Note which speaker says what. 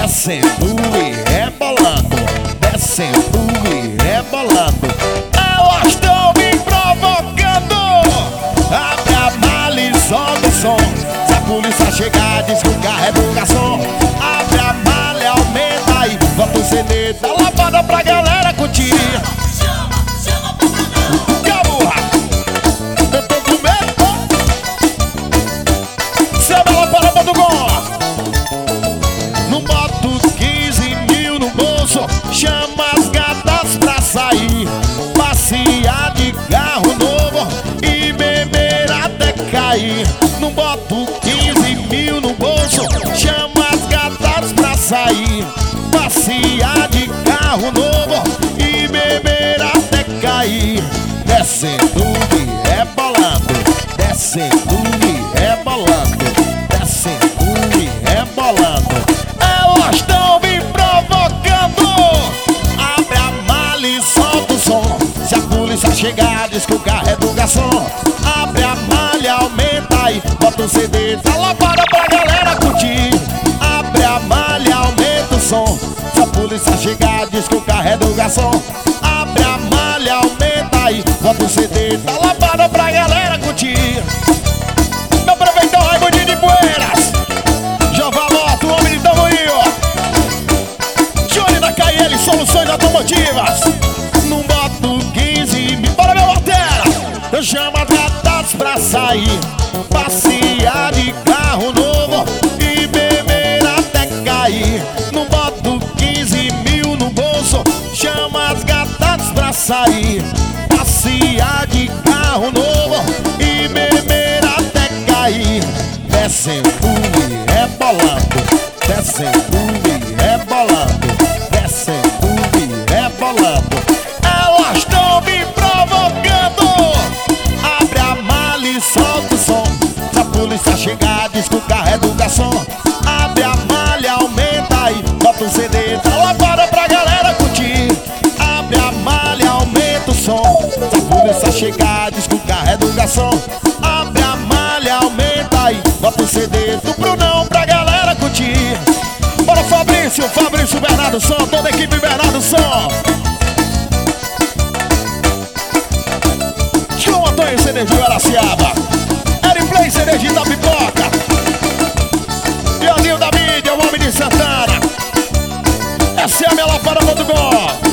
Speaker 1: descendo e rebolando, descendo e rebolando. Elas estão me provocando. Abre a mala e sobe o som. Se a polícia chegar, diz que o carro é do garçom. Abre a mala e aumenta aí, bota o CD da lavada pra galera curtir. Caburra, eu tô com medo. Se a bela para pra do gol. Não boto 15 mil no bolso, chama as gatas pra sair, passear de carro novo e beber até cair. Não boto 15 mil no bolso, chama as gatas pra sair, passear de carro novo e beber até cair. Descendo e rebolando, descendo e rebolando, descendo e rebolando. Elas estão me provocando. Abre a mala e solta o som. Se a polícia chegar, diz que o carro é do garçom. Abre a mala e aumenta aí, bota o CD da lavada pra galera curtir. Abre a mala e aumenta o som. Se a polícia chegar, diz que o carro é do garçom. Abre a mala e aumenta aí, bota o CD da lavada pra galera curtir. Meu prefeitão Raimundinho de Poeiras, Jeová Moto, o homem de Tamboril, Johnny da KL Soluções Automotivas. Não boto 15 mil, bora meu batera. Eu chamo as gatas pra sair, passear de carro novo e beber até cair. Não boto 15 mil no bolso, chama as gatas pra sair, passear de carro novo e beber até cair. Descendo e rebolando, descendo e rebolando, descendo e rebolando. Elas estão me provocando. Abre a mala e solta o som. Se a polícia chegar, diz que o carro é do garçom. Abre a mala e aumenta aí, bota o CD da lavada pra galera curtir. Abre a mala e aumenta o som. Se a polícia chegar, diz que o carro é do garçom. Abre a mala e aumenta aí, bota o CD do Brunão pra galera curtir. Bora Fabrício, Fabrício Bernardo Som, toda a equipe Bernardo Som. João Antônio CD de Araciaba, Airplay CD de Itapipoca, Leozinho da mídia, o homem de Santana. Essa é a minha lapada.com.